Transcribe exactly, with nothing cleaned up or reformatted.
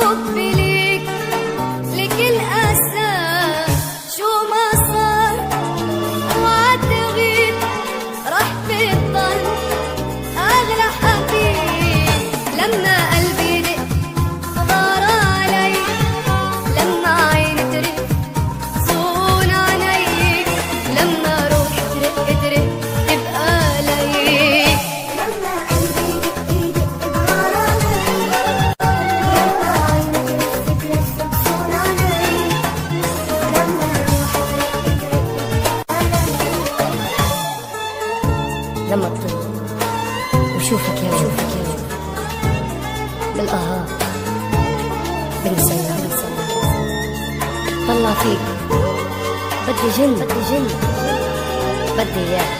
حبي ليك لكل أسى شو ما صار اوعى تغيب رح بتضل أغلى حبيب. لما قلبي دق غار علي، لما عيني ترق صون عليك، لما روحي ترق ترق تبقى ليك. لما قلبي دق دق غار علي، لما عيني ترق ترق صون عليك، لما روحي ترق ترق لما اطلع وشوفك يا شوفك يا بالقهار بنسى طلع فيك بدي جن بدي جن بدي اياك.